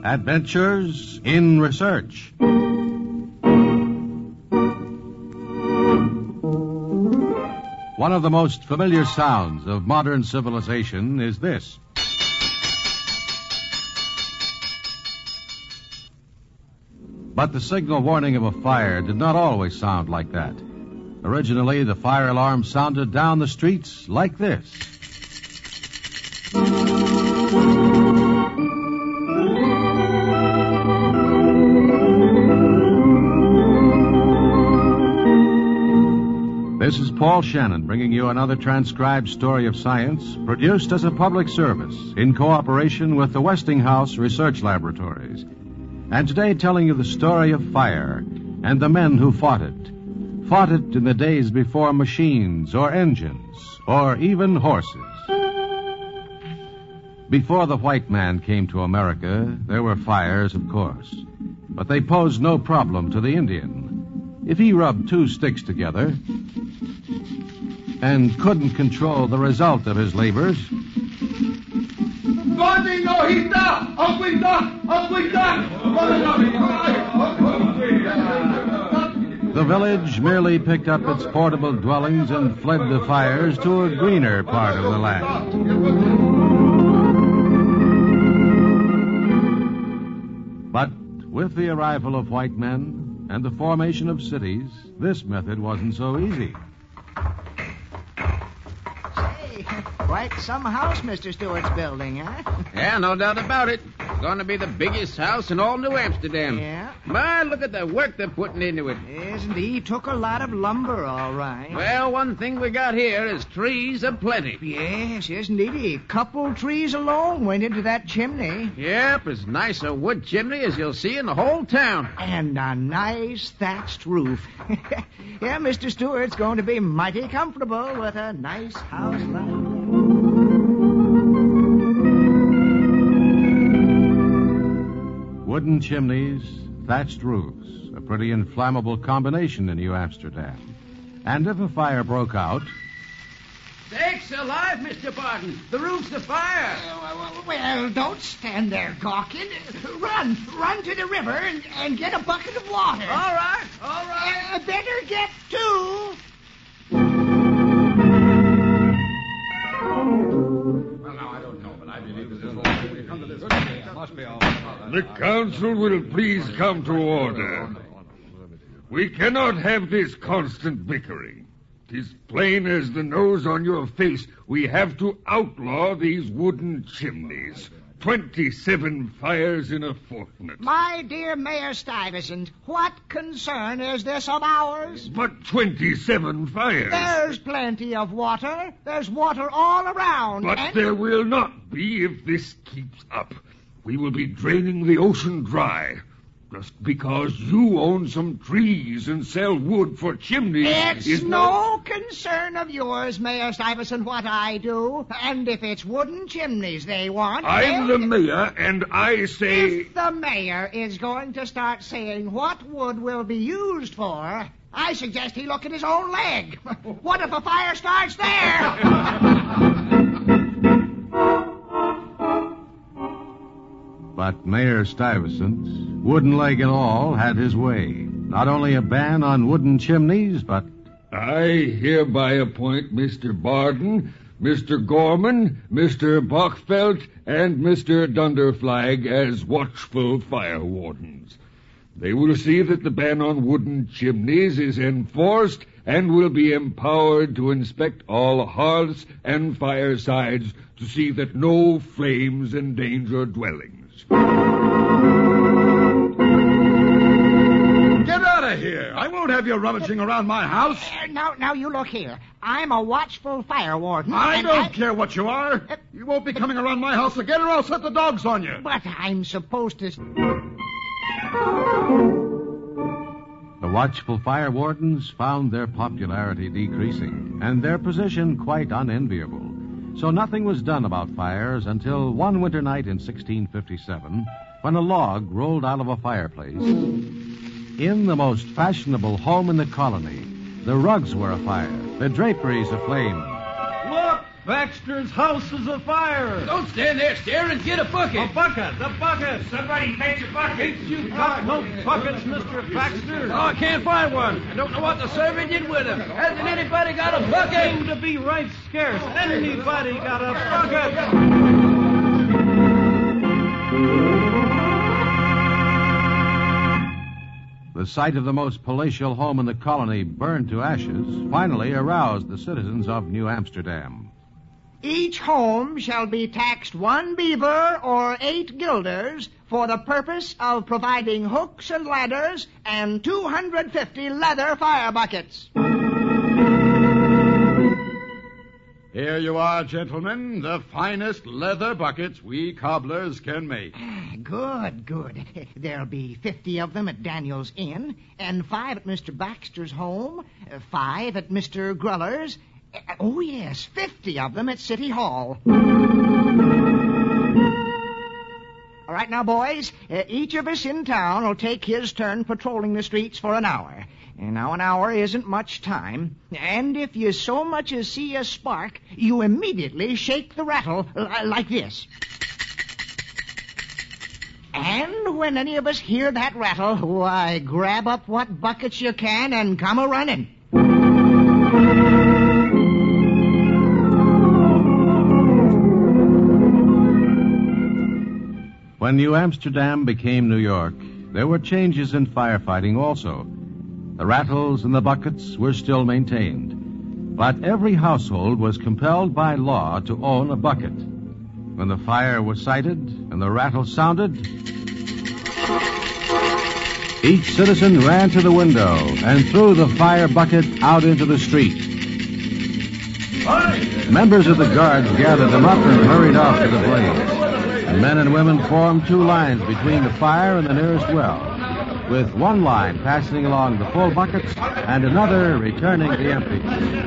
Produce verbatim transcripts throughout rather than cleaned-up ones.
Adventures in Research. One of the most familiar sounds of modern civilization is this. But the signal warning of a fire did not always sound like that. Originally, the fire alarm sounded down the streets like this. This is Paul Shannon bringing you another transcribed story of science produced as a public service in cooperation with the Westinghouse Research Laboratories. And today telling you the story of fire and the men who fought it. Fought it in the days before machines or engines or even horses. Before the white man came to America, there were fires, of course. But they posed no problem to the Indian. If he rubbed two sticks together and couldn't control the result of his labors, the village merely picked up its portable dwellings and fled the fires to a greener part of the land. But with the arrival of white men and the formation of cities, this method wasn't so easy. Say, quite some house Mister Stewart's building, huh? Yeah, no doubt about it. It's going to be the biggest house in all New Amsterdam. Yeah? My, look at the work they're putting into it. Isn't he? Took a lot of lumber, all right. Well, one thing we got here is trees aplenty. Yes, isn't he? A couple trees alone went into that chimney. Yep, as nice a wood chimney as you'll see in the whole town. And a nice thatched roof. Yeah, Mister Stewart's going to be mighty comfortable with a nice house like that. Wooden chimneys, thatched roofs, a pretty inflammable combination in New Amsterdam. And if a fire broke out... Sakes alive, Mister Barton. The roof's afire. Uh, well, don't stand there gawking. Run, run to the river and, and get a bucket of water. All right, all right. Uh, better get two. The council will please come to order. We cannot have this constant bickering. 'Tis plain as the nose on your face. We have to outlaw these wooden chimneys. Twenty-seven fires in a fortnight. My dear Mayor Stuyvesant, what concern is this of ours? But twenty-seven fires. There's plenty of water. There's water all around. But and... there will not be if this keeps up. We will be draining the ocean dry. Just because you own some trees and sell wood for chimneys... It's is no concern of yours, Mayor Stuyvesant, what I do. And if it's wooden chimneys they want... I'm they'll... the mayor, and I say... If the mayor is going to start saying what wood will be used for, I suggest he look at his own leg. What if a fire starts there? But Mayor Stuyvesant, wooden leg and all, had his way. Not only a ban on wooden chimneys, but... I hereby appoint Mister Barden, Mister Gorman, Mister Bachfeld, and Mister Dunderflag as watchful fire wardens. They will see that the ban on wooden chimneys is enforced and will be empowered to inspect all hearths and firesides to see that no flames endanger dwellings. Get out of here! I won't have you rummaging around my house. Uh, now, now, you look here. I'm a watchful fire warden. I don't I... care what you are. Uh, you won't be coming around my house again, or I'll set the dogs on you. But I'm supposed to... The watchful fire wardens found their popularity decreasing, and their position quite unenviable. So nothing was done about fires until one winter night in sixteen fifty-seven, when a log rolled out of a fireplace. In the most fashionable home in the colony, the rugs were afire, the draperies aflame. Look! Baxter's house is afire. Don't stand there staring. Get a bucket. A bucket, a bucket. Somebody fetch a bucket. You got no buckets, Mister Baxter? Oh, I can't find one. I don't know what the servant did with him. Hasn't anybody got a Seem bucket? to be right scarce. Anybody got a bucket? The sight of the most palatial home in the colony burned to ashes finally aroused the citizens of New Amsterdam. Each home shall be taxed one beaver or eight guilders for the purpose of providing hooks and ladders and two hundred fifty leather fire buckets. Here you are, gentlemen, the finest leather buckets we cobblers can make. Good, good. There'll be fifty of them at Daniel's Inn, and five at Mister Baxter's home, uh, five at Mister Gruller's. Uh, oh, yes, fifty of them at City Hall. All right, now, boys, uh, each of us in town will take his turn patrolling the streets for an hour. And now, an hour isn't much time, and if you so much as see a spark, you immediately shake the rattle uh, like this. And when any of us hear that rattle, why, grab up what buckets you can and come a-running. When New Amsterdam became New York, there were changes in firefighting also. The rattles and the buckets were still maintained, but every household was compelled by law to own a bucket. When the fire was sighted and the rattle sounded, each citizen ran to the window and threw the fire bucket out into the street. Members of the guards gathered them up and hurried off to the blaze. The men and women formed two lines between the fire and the nearest well, with one line passing along the full buckets and another returning the empty.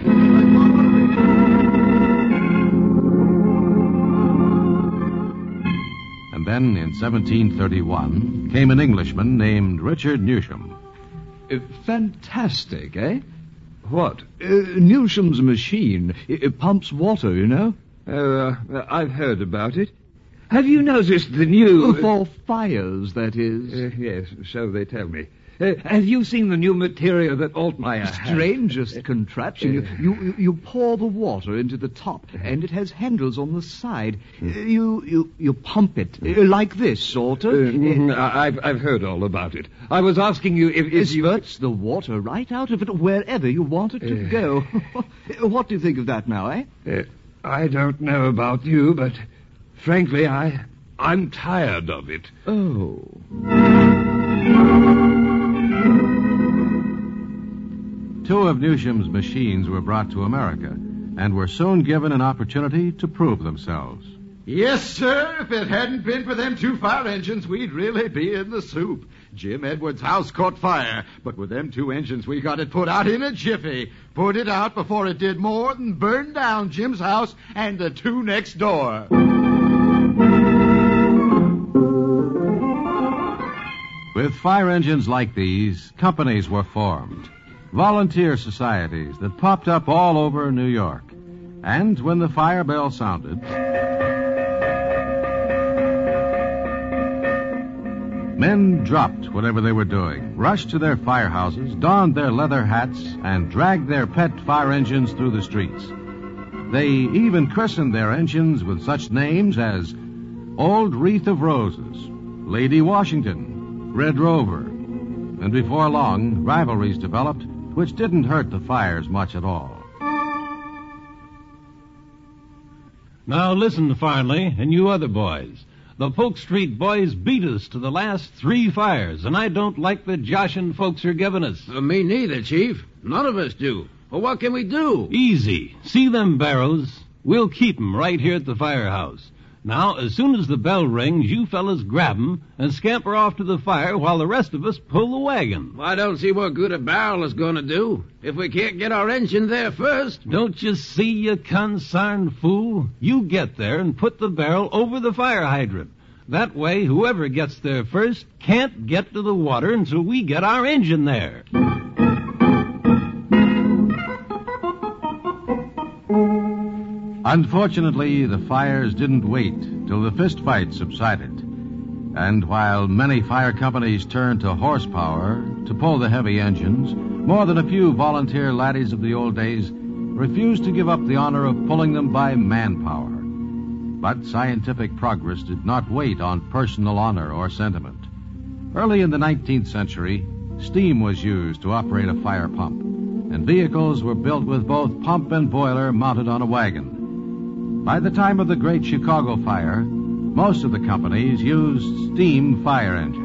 And then, in seventeen thirty-one, came an Englishman named Richard Newsham. Uh, fantastic, eh? What? Uh, Newsham's machine. It, it pumps water, you know. Uh, I've heard about it. Have you noticed the new... For fires, that is. Uh, yes, so they tell me. Uh, have you seen the new material that Altmaier has? Strangest contraption. You, you you pour the water into the top, and it has handles on the side. Uh, you you you pump it uh, like this, sort of. Uh, mm, I've I've heard all about it. I was asking you if, if it you... spurts the water right out of it wherever you want it to Uh. go. What do you think of that now, eh? Uh, I don't know about you, but frankly, I I'm tired of it. Oh. Two of Newsham's machines were brought to America and were soon given an opportunity to prove themselves. Yes, sir. If it hadn't been for them two fire engines, we'd really be in the soup. Jim Edwards' house caught fire, but with them two engines, we got it put out in a jiffy. Put it out before it did more than burn down Jim's house and the two next door. With fire engines like these, companies were formed. Volunteer societies that popped up all over New York. And when the fire bell sounded, men dropped whatever they were doing, rushed to their firehouses, donned their leather hats, and dragged their pet fire engines through the streets. They even christened their engines with such names as Old Wreath of Roses, Lady Washington, Red Rover. And before long, rivalries developed which didn't hurt the fires much at all. Now listen, Farnley, and you other boys. The Polk Street boys beat us to the last three fires, and I don't like the joshing folks are giving us. Uh, me neither, Chief. None of us do. Well, what can we do? Easy. See them barrows? We'll keep 'em right here at the firehouse. Now, as soon as the bell rings, you fellas grab 'em and scamper off to the fire while the rest of us pull the wagon. Well, I don't see what good a barrel is going to do if we can't get our engine there first. Don't you see, you consarned fool? You get there and put the barrel over the fire hydrant. That way, whoever gets there first can't get to the water until we get our engine there. Unfortunately, the fires didn't wait till the fistfight subsided. And while many fire companies turned to horsepower to pull the heavy engines, more than a few volunteer laddies of the old days refused to give up the honor of pulling them by manpower. But scientific progress did not wait on personal honor or sentiment. Early in the nineteenth century, steam was used to operate a fire pump, and vehicles were built with both pump and boiler mounted on a wagon. By the time of the Great Chicago Fire, most of the companies used steam fire engines.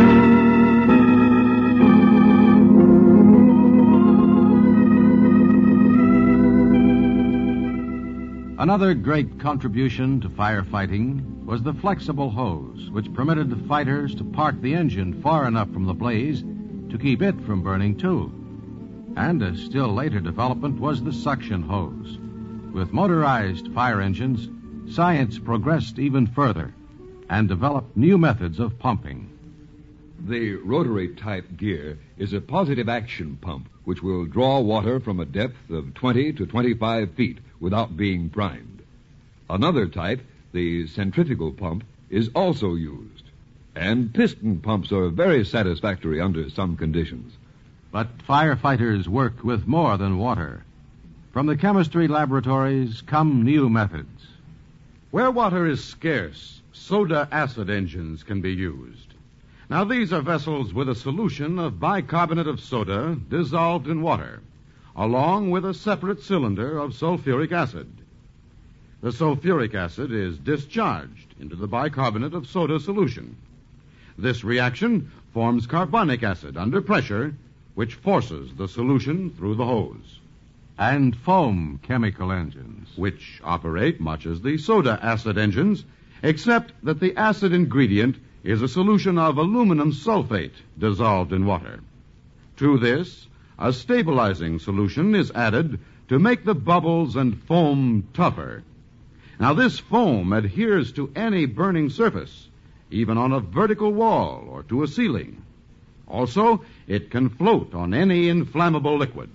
Another great contribution to firefighting was the flexible hose, which permitted the fighters to park the engine far enough from the blaze to keep it from burning too. And a still later development was the suction hose. With motorized fire engines, science progressed even further and developed new methods of pumping. The rotary-type gear is a positive action pump which will draw water from a depth of twenty to twenty-five feet without being primed. Another type, the centrifugal pump, is also used. And piston pumps are very satisfactory under some conditions. But firefighters work with more than water. From the chemistry laboratories come new methods. Where water is scarce, soda acid engines can be used. Now, these are vessels with a solution of bicarbonate of soda dissolved in water, along with a separate cylinder of sulfuric acid. The sulfuric acid is discharged into the bicarbonate of soda solution. This reaction forms carbonic acid under pressure, which forces the solution through the hose. And foam chemical engines, which operate much as the soda acid engines, except that the acid ingredient is a solution of aluminum sulfate dissolved in water. To this, a stabilizing solution is added to make the bubbles and foam tougher. Now, this foam adheres to any burning surface, even on a vertical wall or to a ceiling. Also, it can float on any inflammable liquid.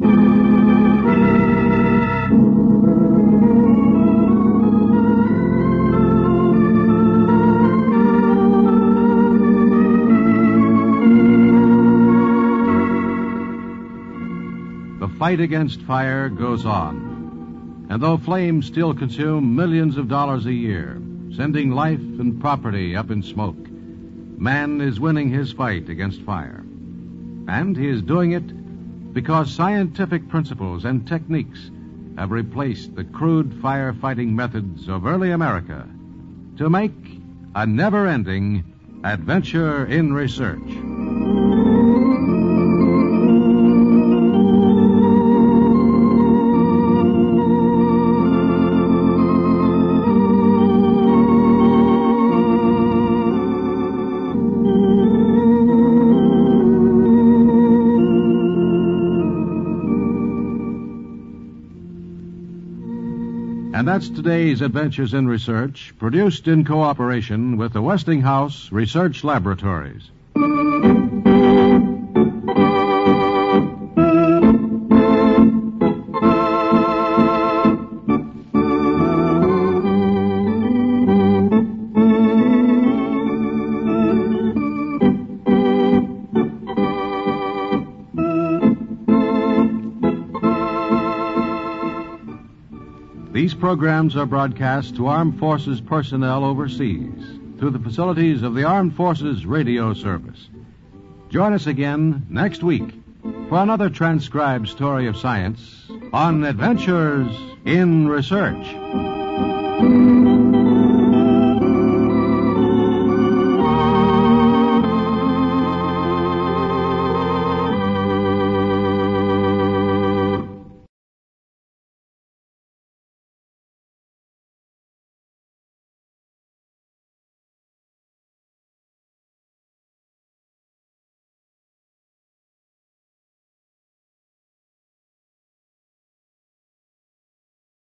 The fight against fire goes on. And though flames still consume millions of dollars a year, sending life and property up in smoke, man is winning his fight against fire. And he is doing it because scientific principles and techniques have replaced the crude firefighting methods of early America to make a never-ending adventure in research. And that's today's Adventures in Research, produced in cooperation with the Westinghouse Research Laboratories. These programs are broadcast to Armed Forces personnel overseas through the facilities of the Armed Forces Radio Service. Join us again next week for another transcribed story of science on Adventures in Research.